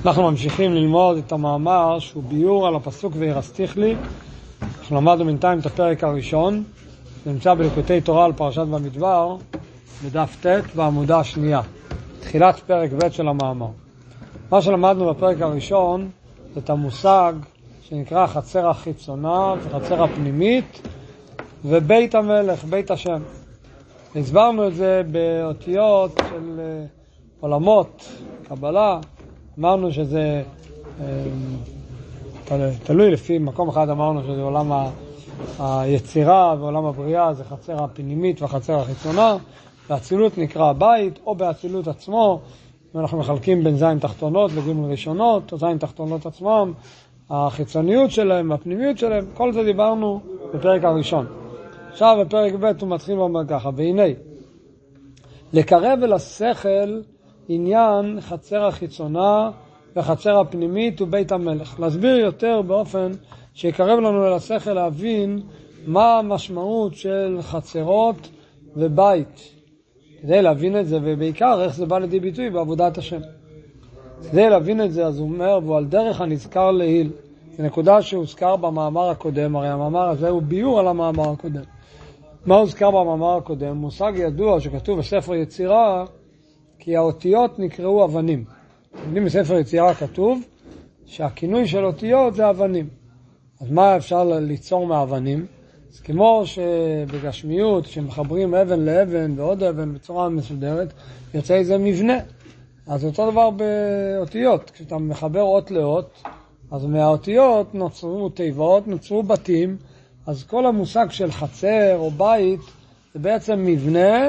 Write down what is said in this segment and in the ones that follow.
אנחנו ממשיכים ללמוד את המאמר שהוא ביור על הפסוק וירסתיך לי. אנחנו למדנו בינתיים את הפרק הראשון, נמצא בליקוטי תורה על פרשת במדבר, בדף ט' בעמודה השנייה, תחילת פרק ב' של המאמר. מה שלמדנו בפרק הראשון זה את המושג שנקרא חצר החיצונה וחצר הפנימית ובית המלך, בית השם. הסברנו את זה באותיות של עולמות, קבלה. אמרנו שזה תלוי לפי מקום אחד, אמרנו שזה עולם היצירה ועולם הבריאה, זה חצר הפנימית והחצר החיצונה. באצילות נקרא הבית, או באצילות עצמו, אנחנו מחלקים בין זין תחתונות וגימל ראשונות, או זין תחתונות עצמם, החיצוניות שלהם, הפנימיות שלהם, כל זה דיברנו בפרק הראשון. עכשיו בפרק ב' הוא מתחיל ואומר ככה, והנה, לקרב אל השכל עניין חצר החיצונה וחצר הפנימית ובית המלך. להסביר יותר באופן שיקרב לנו אל השכל להבין מה המשמעות של חצרות ובית. כדי להבין את זה, ובעיקר איך זה בא לידי ביטוי בעבודת השם. כדי להבין את זה, אז הוא אומר, והוא על דרך הנזכר להיל. זו נקודה שהוזכר במאמר הקודם, הרי המאמר הזה הוא ביור על המאמר הקודם. מה הוזכר במאמר הקודם? מושג ידוע שכתוב בספר יצירה, כי האותיות נקראו אבנים. בספר יצירה כתוב שהכינוי של אותיות זה אבנים. אז מה אפשר ליצור מאבנים? אז כמו שבגשמיות, שמחברים אבן לאבן ועוד אבן בצורה מסודרת, יוצא איזה מבנה. אז אותו דבר באותיות. כשאתה מחבר אות לאות, אז מהאותיות נוצרו תיבות, נוצרו בתים, אז כל המושג של חצר או בית זה בעצם מבנה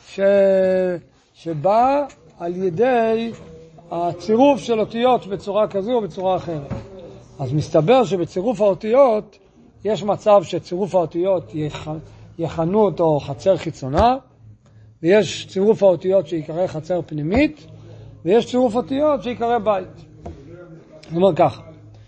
שבא על ידי הצירוף של אותיות בצורה כזו או בצורה אחרת. אז מסתבר שבצירוף האותיות יש מצב שצירוף האותיות יכנו אותו חצר חיצונה, ויש צירוף האותיות שיקרא חצר פנימית, ויש צירוף אותיות שיקרא בית. זאת אומרת ככה,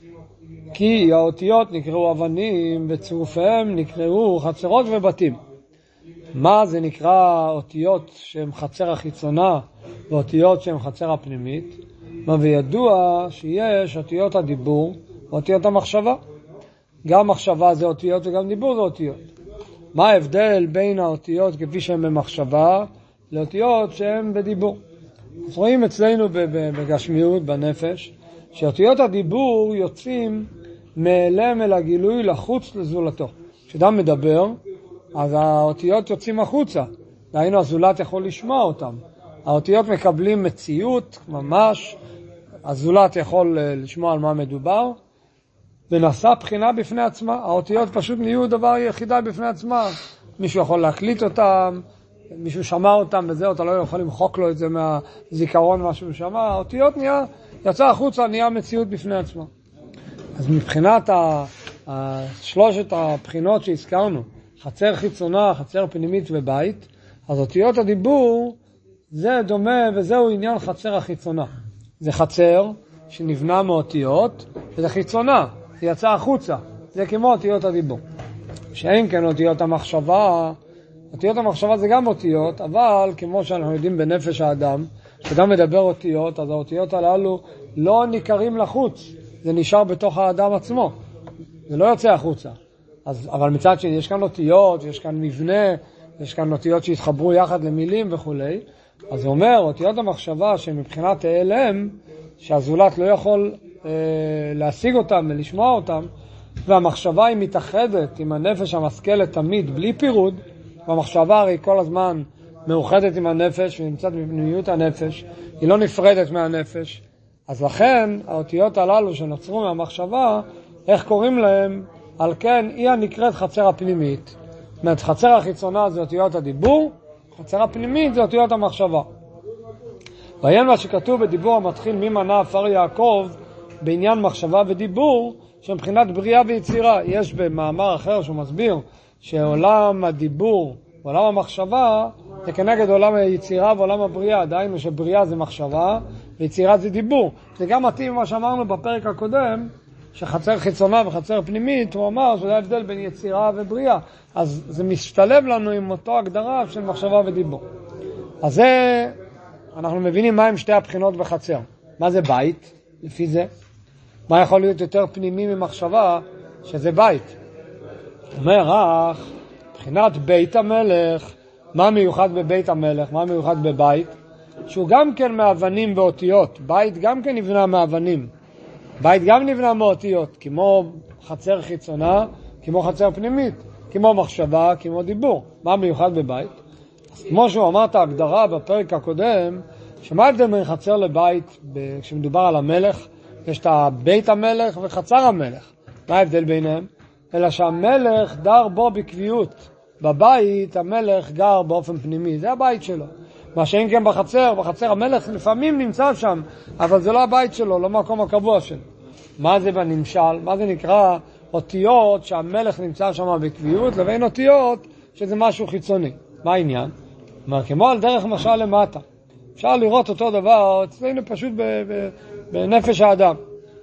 כי האותיות נקראו אבנים וצירופיהם נקראו חצרות ובתים. מה זה נקרא אותיות שהן חצר החיצונה ואותיות שהן חצר הפנימית? מה וידוע שיש אותיות הדיבור ואותיות המחשבה. גם מחשבה זה אותיות וגם דיבור זה אותיות. מה ההבדל בין האותיות כפי שהן במחשבה לאותיות שהן בדיבור? אז רואים אצלנו בגשמיות, בנפש, שאותיות הדיבור יוצאים מאלם אל הגילוי לחוץ לזולתו. כשאדם מדבר, אז האותיות יוצאים החוצה, דהיינו הזולת יכול לשמוע אותם. האותיות מקבלים מציאות ממש, הזולת יכול לשמוע על מה מדובר, ונעשה בחינה בפני עצמה. האותיות פשוט נהיו דבר יחידה בפני עצמה. מישהו יכול להקליט אותם, מישהו שמע אותם וזהו, אתה לא יכול למחוק לו את זה מהזיכרון מה שהוא שמע. האותיות יצא החוצה, נהיה מציאות בפני עצמה. אז מבחינת שלושת הבחינות שהזכרנו, חצר חיצונה, חצר פנימית ובית, אז אותיות הדיבור זה דומה וזהו עניין חצר החיצונה. זה חצר שנבנה מאותיות, וזה חיצונה, זה יצא החוצה, זה כמו אותיות הדיבור. שאין כן אותיות המחשבה, אותיות המחשבה זה גם אותיות, אבל כמו שאנחנו יודעים בנפש האדם, שגם מדבר אותיות, אז האותיות הללו לא ניכרים לחוץ, זה נשאר בתוך האדם עצמו, זה לא יוצא החוצה. אבל מצד שני, יש כאן אותיות, יש כאן מבנה, יש כאן אותיות שהתחברו יחד למילים וכו'. אז זה אומר, אותיות המחשבה שמבחינת ALM, שהזולת לא יכול להשיג אותם ולשמוע אותם, והמחשבה היא מתאחדת עם הנפש המשכלת תמיד, בלי פירוד, והמחשבה הרי כל הזמן מאוחדת עם הנפש ונמצאת בפנימיות הנפש, היא לא נפרדת מהנפש. אז לכן, האותיות הללו שנוצרו מהמחשבה, איך קוראים להם? על כן, היא הנקראת חצר הפנימית. זאת אומרת, חצר החיצונה זה אותיות הדיבור, חצר הפנימית זה אותיות המחשבה. ועיין מה שכתוב בדיבור המתחיל ממנה עפר יעקב, בעניין מחשבה ודיבור, שמבחינת בריאה ויצירה. יש במאמר אחר שהוא מסביר, שעולם הדיבור ועולם המחשבה זה כנגד עולם היצירה ועולם הבריאה. דהיינו שבריאה זה מחשבה ויצירה זה דיבור. זה גם מתאים מה שאמרנו בפרק הקודם, שחצר חיצונה וחצר פנימית, הוא אמר שזה ההבדל בין יצירה ובריאה. אז זה משתלב לנו עם אותו הגדרה של מחשבה ודיבור. אז זה, אנחנו מבינים מה הם שתי הבחינות בחצר. מה זה בית? לפי זה. מה יכול להיות יותר פנימי ממחשבה שזה בית? אומר אך, מבחינת בית המלך, מה מיוחד בבית המלך, מה מיוחד בבית? שהוא גם כן מאבנים ואותיות. בית גם כן נבנה מאבנים. בית גם נבנה מאותיות, כמו חצר חיצונה, כמו חצר פנימית, כמו מחשבה, כמו דיבור. מה מיוחד בבית? אז כמו שהוא אמר את ההגדרה בפרק הקודם, שמה ההבדל בין חצר לבית כשמדובר על המלך? יש את בית המלך וחצר המלך. מה ההבדל ביניהם? אלא שהמלך דר בו בקביעות. בבית המלך גר באופן פנימי, זה הבית שלו. מה שאין כן בחצר המלך לפעמים נמצא שם, אבל זה לא הבית שלו, לא מקום הקבוע שלו. מה זה בנמשל? מה זה נקרא אותיות שהמלך נמצא שם בקביעות, לבין אותיות שזה משהו חיצוני? מה העניין? אומר, כמו על דרך משל למטה. אפשר לראות אותו דבר אצלנו פשוט בנפש האדם.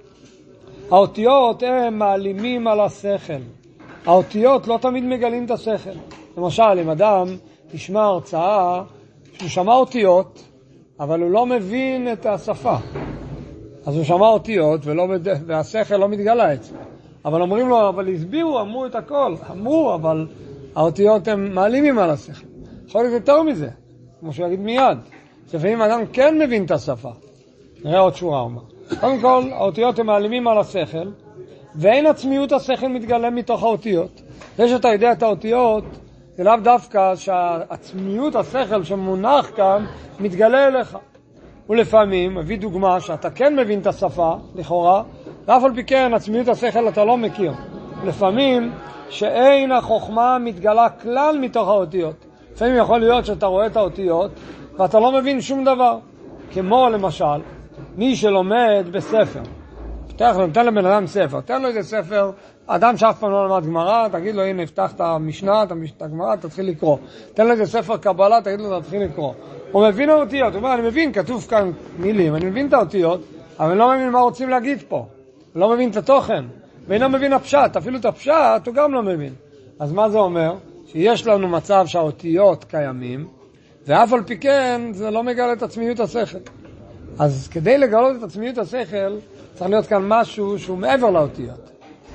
האותיות הם מעלימים על השכל. האותיות לא תמיד מגלים את השכל. למשל, אם אדם ישמע הרצאה, שהוא שמע אותיות, אבל הוא לא מבין את השפה. אז הוא שמע אותיות, והשכל לא מתגלה אצלו. אבל אומרים לו, אבל הסבירו, אמרו את הכל. אמרו, אבל האותיות הם מעלימים על השכל. יכול להיות יותר מזה, כמו שהוא יגיד מיד. לפעמים אדם כן מבין את השפה. נראה עוד שורה אומר. קודם כל, האותיות הם מעלימים על השכל, ואין עצמיות השכל מתגלה מתוך האותיות. זה שאתה יודע את האותיות, זה לאו דווקא שהעצמיות השכל שמונח כאן מתגלה אליך. ולפעמים, מביא דוגמה שאתה כן מבין את השפה, לכאורה, ואף על פי כן עצמיות השכל אתה לא מכיר. לפעמים שאין החוכמה מתגלה כלל מתוך האותיות. לפעמים יכול להיות שאתה רואה את האותיות ואתה לא מבין שום דבר. כמו למשל, מי שלומד בספר. תן לבן אדם ספר, תן לו איזה ספר, אדם שאף פעם לא למד גמרא, תגיד לו, הנה, הפתח את המשנה, את הגמרא, תתחיל לקרוא. תן לו איזה ספר קבלה, תגיד לו, תתחיל לקרוא. הוא מבין האותיות, הוא אומר, אני מבין, כתוב כאן מילים, אני מבין את האותיות, אבל אני לא מבין מה רוצים להגיד פה. הוא לא מבין את התוכן, ואינו מבין הפשט, אפילו את הפשט הוא גם לא מבין. אז מה זה אומר? שיש לנו מצב שהאותיות קיימים, ואף על פי כן זה לא מגלה את עצמיות השכל. אז כדי לגלות את עצמיות השכל, צריך להיות כאן משהו שהוא מעבר לאותיות.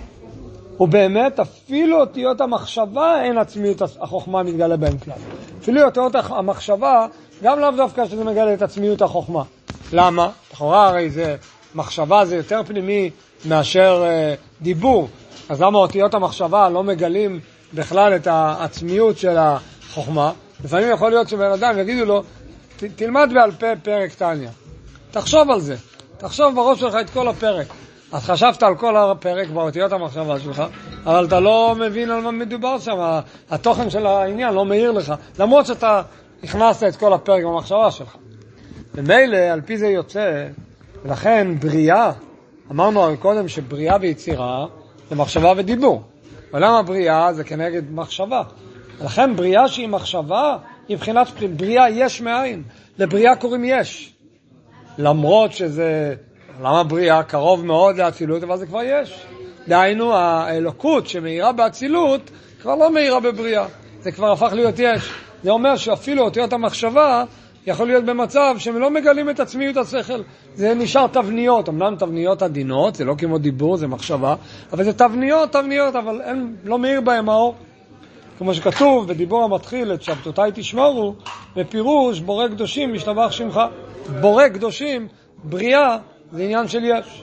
ובאמת, אפילו אותיות המחשבה אין עצמיות החוכמה מתגלה בהם כלל. אפילו אותיות המחשבה, גם לאו דווקא שזה מגלה את עצמיות החוכמה. למה? לכאורה הרי זה, מחשבה זה יותר פנימי מאשר דיבור. אז למה אותיות המחשבה לא מגלים בכלל את העצמיות של החוכמה? לפעמים יכול להיות שבן אדם יגידו לו, תלמד בעל פה פרק תניא. תחשוב על זה. תחשוב בראש שלך את כל הפרק. אז חשבת על כל הפרק באותיות המחשבה שלך, אבל אתה לא מבין על מה מדובר שם. התוכן של העניין לא מאיר לך, למרות שאתה הכנסת את כל הפרק במחשבה שלך. ומילא, על פי זה יוצא, ולכן בריאה, אמרנו קודם שבריאה ויצירה זה מחשבה ודיבור. ולמה בריאה זה כנגד מחשבה? ולכן בריאה שהיא מחשבה, היא מבחינת בריאה יש מאין. לבריאה קוראים יש. למרות שזה, למה בריאה קרוב מאוד לאצילות, אבל זה כבר יש. דהיינו, האלוקות שמאירה באצילות, כבר לא מאירה בבריאה. זה כבר הפך להיות יש. זה אומר שאפילו אותיות המחשבה, יכול להיות במצב שהם לא מגלים את עצמיות השכל. זה נשאר תבניות, אמנם תבניות עדינות, זה לא כמו דיבור, זה מחשבה, אבל זה תבניות, אבל אין, לא מאיר בהם האור. כמו שכתוב בדיבור המתחיל, את שבתותיי תשמורו, בפירוש בורא קדושים משתבח שמך. בורא קדושים, בריאה, זה עניין של יש.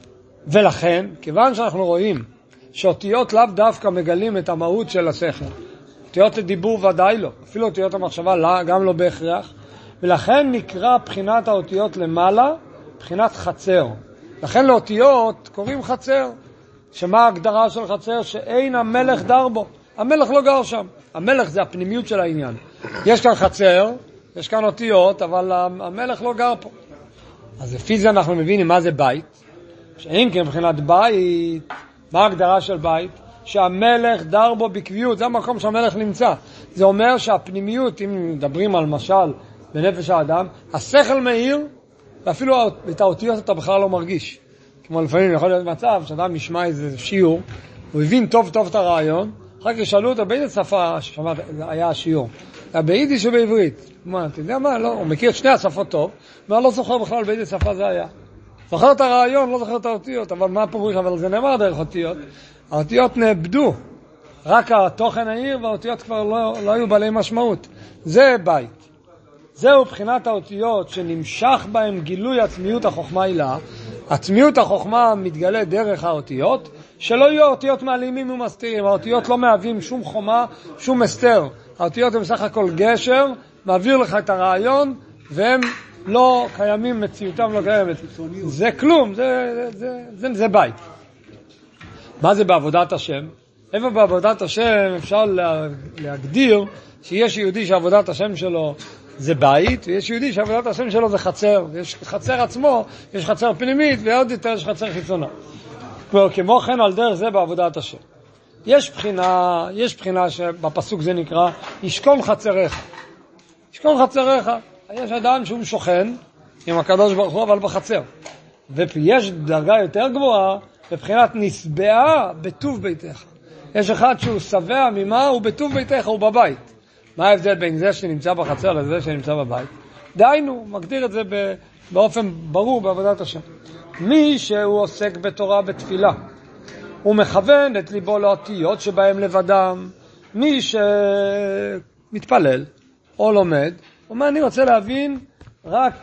ולכן, כיוון שאנחנו רואים שאותיות לאו דווקא מגלים את המהות של השכל, אותיות לדיבור ודאי לא, אפילו אותיות המחשבה גם לא בהכרח, ולכן נקרא בחינת האותיות למעלה, בחינת חצר. לכן לאותיות קוראים חצר. שמה ההגדרה של חצר? שאין המלך דר בו. המלך לא גר שם. המלך זה הפנימיות של העניין. יש כאן חצר, יש כאן אותיות, אבל המלך לא גר פה. אז לפי זה אנחנו מבינים מה זה בית. שאין כן מבחינת בית, מה ההגדרה של בית? שהמלך דר בו בקביעות, זה המקום שהמלך נמצא. זה אומר שהפנימיות, אם מדברים על משל בנפש האדם, השכל מאיר, ואפילו את האותיות אתה בכלל לא מרגיש. כמו לפעמים יכול להיות מצב שאדם ישמע איזה שיעור, הוא הבין טוב טוב את הרעיון, אחר כך שאלו אותו באיזה שפה ששמעת, היה השיעור. היה ביידיש או בעברית. מה, אתה יודע מה? לא, הוא מכיר את שני השפות טוב, אבל לא זוכר בכלל באיזה שפה זה היה. זוכר את הרעיון, לא זוכר את האותיות, אבל מה פירוש? אבל זה נאמר דרך אותיות. האותיות נאבדו, רק התוכן העיר והאותיות כבר לא היו בעלי משמעות. זה בית. זהו בחינת האותיות שנמשך בהם גילוי עצמיות החוכמה הילה. עצמיות החוכמה מתגלה דרך האותיות, שלא יהיו האותיות מעלימים ומסתירים. האותיות לא מהווים שום חומה, שום מסתר. האותיות הם בסך הכל גשר, מעביר לך את הרעיון, והם לא קיימים, מציאותם לא קיימת. זה כלום, זה בית. מה זה בעבודת השם? איפה בעבודת השם אפשר להגדיר שיש יהודי שעבודת השם שלו זה בית, ויש יהודי שעבודת השם שלו זה חצר. יש חצר עצמו, יש חצר פנימית, ועוד יותר יש חצר חיצונה. כמו כן על דרך זה בעבודת השם. יש בחינה שבפסוק זה נקרא, ישכון חצריך. ישכון חצריך. יש אדם שהוא שוכן עם הקדוש ברוך הוא, אבל בחצר. ויש דרגה יותר גבוהה, בבחינת נסבעה בטוב ביתך. יש אחד שהוא שבע ממה, הוא בטוב ביתך, הוא בבית. מה ההבדל בין זה שנמצא בחצר לזה שנמצא בבית? דיינו, מגדיר את זה באופן ברור בעבודת השם. מי שהוא עוסק בתורה בתפילה, הוא מכוון את ליבו לאותיות שבהם לבדם. מי שמתפלל או לומד, הוא אומר, אני רוצה להבין רק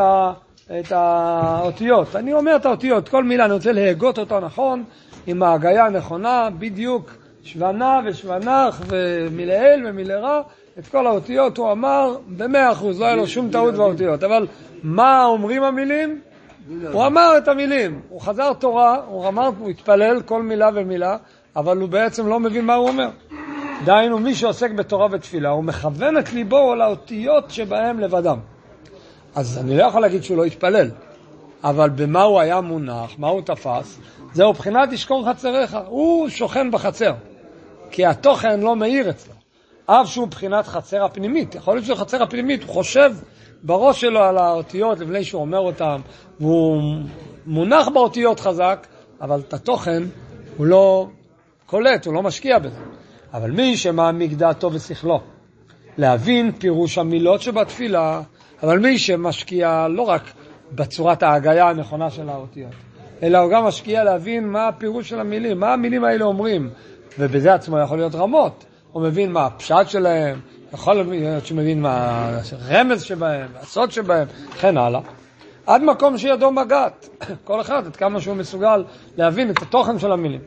את האותיות. אני אומר את האותיות, כל מילה אני רוצה להגות אותה נכון, עם ההגיה הנכונה, בדיוק שוונה ושוונח ומילאל ומילרה, את כל האותיות הוא אמר ב100%, לא היה לו שום טעות באותיות. אבל מה אומרים המילים? הוא אמר את המילים, הוא חזר תורה, הוא התפלל כל מילה ומילה, אבל הוא בעצם לא מבין מה הוא אומר. דהיינו, מי שעוסק בתורה ותפילה, הוא מכוון את ליבו לאותיות שבהם לבדם. אז אני לא יכול להגיד שהוא לא התפלל, אבל במה הוא היה מונח, מה הוא תפס, זהו בחינת ישכון חצריך. הוא שוכן בחצר, כי התוכן לא מאיר אצלו. אף שהוא בחינת חצר הפנימית, יכול להיות שחצר הפנימית, הוא חושב בראש שלו על האותיות לפני שהוא אומר אותם, והוא מונח באותיות חזק, אבל את התוכן הוא לא קולט, הוא לא משקיע בזה. אבל מי שמעמיק דעתו ושכלו, להבין פירוש המילות שבתפילה, אבל מי שמשקיע לא רק בצורת ההגיה הנכונה של האותיות, אלא הוא גם משקיע להבין מה הפירוש של המילים, מה המילים האלה אומרים, ובזה עצמו יכול להיות רמות. הוא מבין מה הפשט שלהם, יכול להיות שהוא מבין מה הרמז שבהם, הסוד שבהם, וכן הלאה. עד מקום שידו מגעת, כל אחד, עד כמה שהוא מסוגל להבין את התוכן של המילים.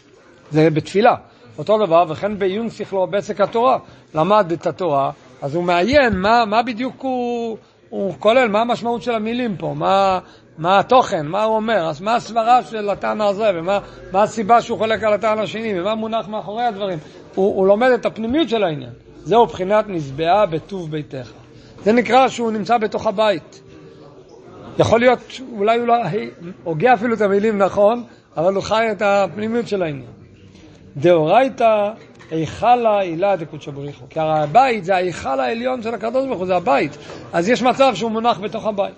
זה בתפילה. אותו דבר, וכן בעיון שכלו בעסק התורה, למד את התורה, אז הוא מעיין מה בדיוק הוא כולל, מה המשמעות של המילים פה, מה התוכן, מה הוא אומר, אז מה הסברה של הטענה הזה, ומה הסיבה שהוא חולק על הטענה השני, ומה מונח מאחורי הדברים. הוא לומד את הפנימיות של העניין. זהו בחינת נסבעה בטוב ביתך. זה נקרא שהוא נמצא בתוך הבית. יכול להיות, אולי הוא לא הוגע אפילו את המילים נכון, אבל הוא חי את הפנימיות של העניין. דאורייתא היכל העילה דקודש בריך הוא. כי הבית זה ההיכל העליון של הקדוש ברוך הוא, זה הבית. אז יש מצב שהוא מונח בתוך הבית.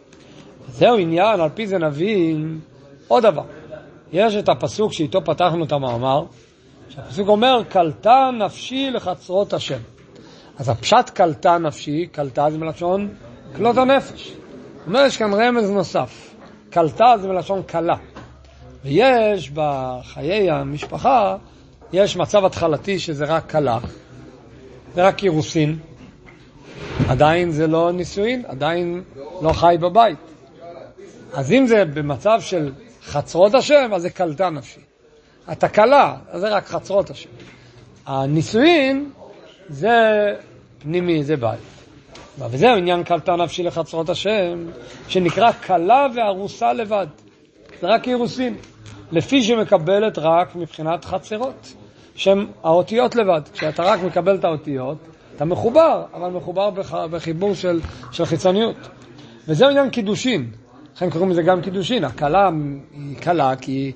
זהו עניין, על פי זה נבין עוד דבר. יש את הפסוק שאיתו פתחנו את המאמר, שהפסוק אומר, קלטה נפשי לחצרות השם. אז הפשט קלטה נפשי, קלטה זה מלשון כלות הנפש. זאת אומרת, יש כאן רמז נוסף. קלטה זה מלשון קלה. ויש בחיי המשפחה, יש מצב התחלתי שזה רק קלה, זה רק אירוסין. עדיין זה לא נישואין, עדיין לא חי בבית. אז אם זה במצב של חצרות השם, אז זה קלטה נפשי. התקלה, אז זה רק חצרות השם. הנישואין זה פנימי, זה בית. וזה עניין קלטה נפשי לחצרות השם, שנקרא קלה וארוסה לבד. זה רק אירוסין. לפי שמקבלת רק מבחינת חצרות, שהן האותיות לבד. כשאתה רק מקבל את האותיות, אתה מחובר, אבל מחובר בחיבור של חיצוניות. וזה עניין קידושין. לכן קוראים לזה גם קידושין. הקלה היא קלה כי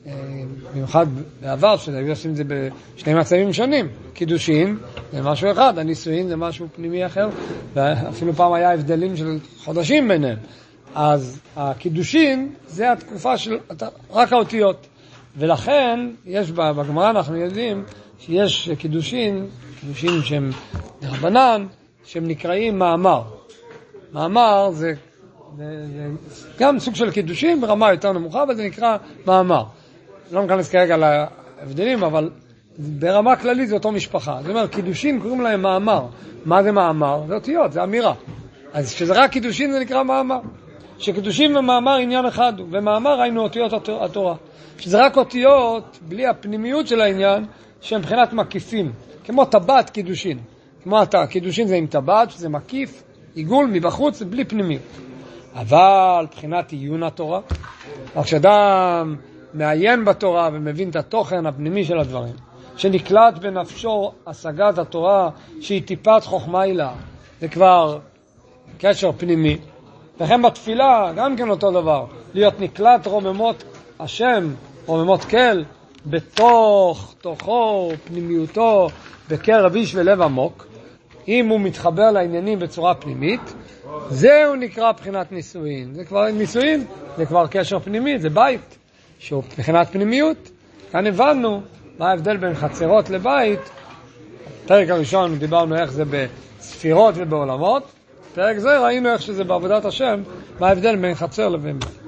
במיוחד בעבר, שעושים את זה בשני מצבים שונים. קידושין זה משהו אחד, הנישואין זה משהו פנימי אחר, ואפילו פעם היה הבדלים של חודשים ביניהם. אז הקידושין זה התקופה של רק האותיות. ולכן יש בגמרא אנחנו יודעים שיש קידושין שהם דרבנן, שהם נקראים מאמר. מאמר זה גם סוג של קידושים ברמה יותר נמוכה, וזה נקרא מאמר. לא ניכנס כרגע להבדלים, אבל ברמה כללית זה אותו משפחה. זאת אומרת, קידושים קוראים להם מאמר. מה זה מאמר? זה אותיות, זה אמירה. אז כשזה רק קידושים זה נקרא מאמר. שקידושים ומאמר עניין אחד, ומאמר היינו אותיות התורה. כשזה רק אותיות, בלי הפנימיות של העניין, שהם מבחינת מקיפים. כמו טבעת קידושין. כמו קידושין זה עם טבעת, שזה מקיף, עיגול מבחוץ, בלי פנימיות. אבל מבחינת עיון התורה, כשאדם מעיין בתורה ומבין את התוכן הפנימי של הדברים, שנקלט בנפשו השגת התורה שהיא טיפת חוכמה אילה, זה כבר קשר פנימי. לכן בתפילה גם כן אותו דבר, להיות נקלט רוממות השם, רוממות כל, בתוך תוכו, פנימיותו, בקרב איש ולב עמוק. אם הוא מתחבר לעניינים בצורה פנימית, זהו נקרא בחינת נישואין. זה כבר נישואין, זה כבר קשר פנימי, זה בית, שהוא בחינת פנימיות. כאן הבנו מה ההבדל בין חצרות לבית. פרק הראשון דיברנו איך זה בספירות ובעולמות. פרק זה ראינו איך שזה בעבודת השם, מה ההבדל בין חצר לבין בית.